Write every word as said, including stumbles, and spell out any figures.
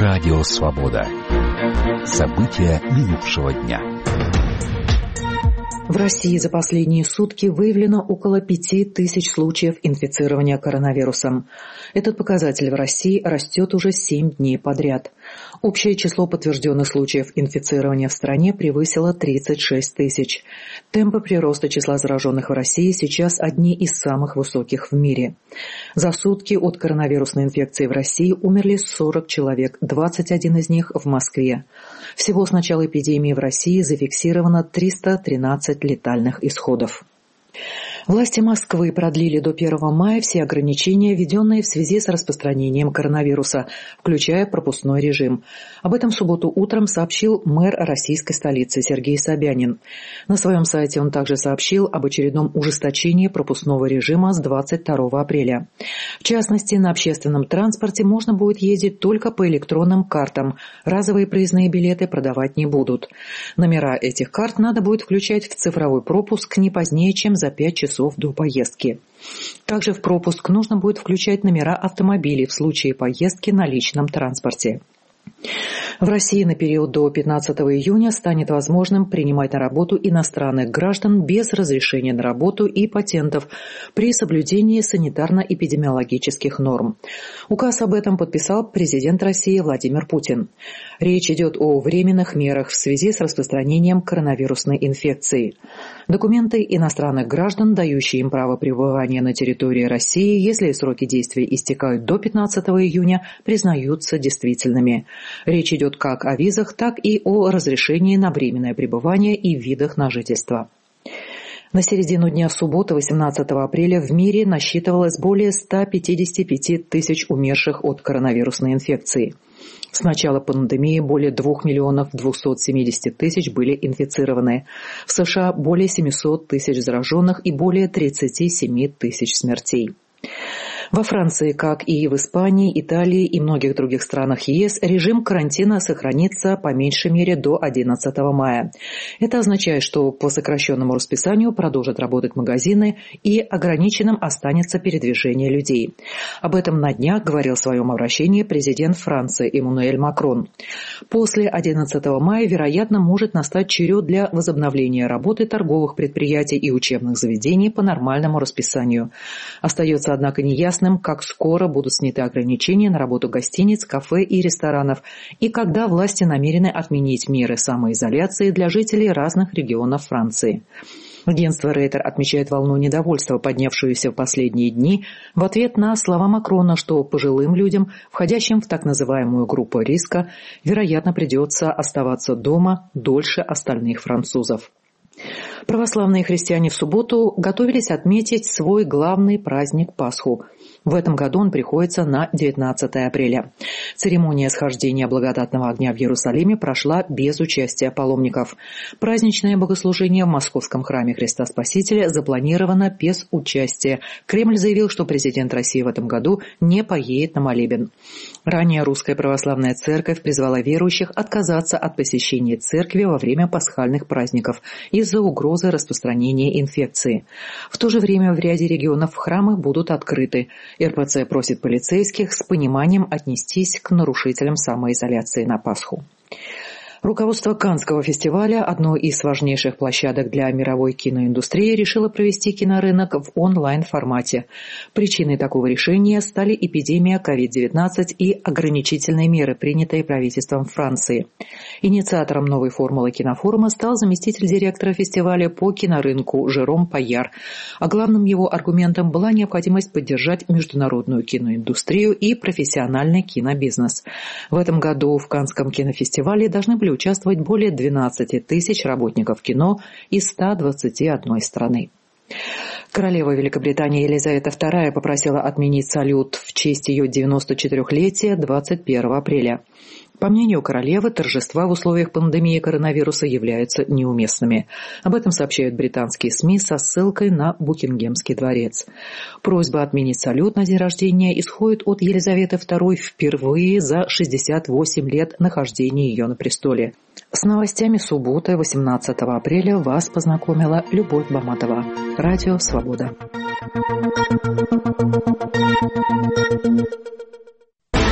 Радио Свобода. События минувшего дня. В России за последние сутки выявлено около пяти тысяч случаев инфицирования коронавирусом. Этот показатель в России растет уже семь дней подряд. Общее число подтвержденных случаев инфицирования в стране превысило тридцать шесть тысяч. Темпы прироста числа зараженных в России сейчас одни из самых высоких в мире. За сутки от коронавирусной инфекции в России умерли сорок человек, двадцать один из них в Москве. Всего с начала эпидемии в России зафиксировано триста тринадцать летальных исходов. Власти Москвы продлили до первого мая все ограничения, введенные в связи с распространением коронавируса, включая пропускной режим. Об этом в субботу утром сообщил мэр российской столицы Сергей Собянин. На своем сайте он также сообщил об очередном ужесточении пропускного режима с двадцать второго апреля. В частности, на общественном транспорте можно будет ездить только по электронным картам. Разовые проездные билеты продавать не будут. Номера этих карт надо будет включать в цифровой пропуск не позднее, чем за пять часов до поездки. Также в пропуск нужно будет включать номера автомобилей в случае поездки на личном транспорте. В России на период до пятнадцатого июня станет возможным принимать на работу иностранных граждан без разрешения на работу и патентов при соблюдении санитарно-эпидемиологических норм. Указ об этом подписал президент России Владимир Путин. Речь идет о временных мерах в связи с распространением коронавирусной инфекции. Документы иностранных граждан, дающие им право пребывания на территории России, если сроки действия истекают до пятнадцатого июня, признаются действительными. Речь идет как о визах, так и о разрешении на временное пребывание и видах на жительство. На середину дня субботы, восемнадцатого апреля, в мире насчитывалось более ста пятидесяти пяти тысяч умерших от коронавирусной инфекции. С начала пандемии более двух миллионов двухсот семидесяти тысяч были инфицированы. В США более семисот тысяч зараженных и более тридцати семи тысяч смертей. Во Франции, как и в Испании, Италии и многих других странах ЕС, режим карантина сохранится по меньшей мере до одиннадцатого мая. Это означает, что по сокращенному расписанию продолжат работать магазины и ограниченным останется передвижение людей. Об этом на днях говорил в своем обращении президент Франции Эммануэль Макрон. После одиннадцатого мая, вероятно, может настать черед для возобновления работы торговых предприятий и учебных заведений по нормальному расписанию. Остается, однако, неясно, как скоро будут сняты ограничения на работу гостиниц, кафе и ресторанов, и когда власти намерены отменить меры самоизоляции для жителей разных регионов Франции. Агентство Рейтер отмечает волну недовольства, поднявшуюся в последние дни, в ответ на слова Макрона, что пожилым людям, входящим в так называемую группу риска, вероятно, придется оставаться дома дольше остальных французов. Православные христиане в субботу готовились отметить свой главный праздник Пасху. В этом году он приходится на девятнадцатое апреля. Церемония схождения благодатного огня в Иерусалиме прошла без участия паломников. Праздничное богослужение в Московском храме Христа Спасителя запланировано без участия. Кремль заявил, что президент России в этом году не поедет на молебен. Ранее Русская Православная Церковь призвала верующих отказаться от посещения церкви во время пасхальных праздников из-за угрозы распространения инфекции. В то же время в ряде регионов храмы будут открыты. эр пэ цэ просит полицейских с пониманием отнестись к нарушителям самоизоляции на Пасху. Руководство Каннского фестиваля, одной из важнейших площадок для мировой киноиндустрии, решило провести кинорынок в онлайн-формате. Причиной такого решения стали эпидемия ковид девятнадцать и ограничительные меры, принятые правительством Франции. Инициатором новой формулы кинофорума стал заместитель директора фестиваля по кинорынку Жером Паяр. А главным его аргументом была необходимость поддержать международную киноиндустрию и профессиональный кинобизнес. В этом году в Каннском кинофестивале должны были участвовать более двенадцати тысяч работников кино из ста двадцати одной страны. Королева Великобритании Елизавета вторая попросила отменить салют в честь ее девяносто четырехлетия двадцать первого апреля. По мнению королевы, торжества в условиях пандемии коронавируса являются неуместными. Об этом сообщают британские СМИ со ссылкой на Букингемский дворец. Просьба отменить салют на день рождения исходит от Елизаветы второй впервые за шестьдесят восемь лет нахождения ее на престоле. С новостями субботы, восемнадцатого апреля, вас познакомила Любовь Баматова. Радио «Свобода».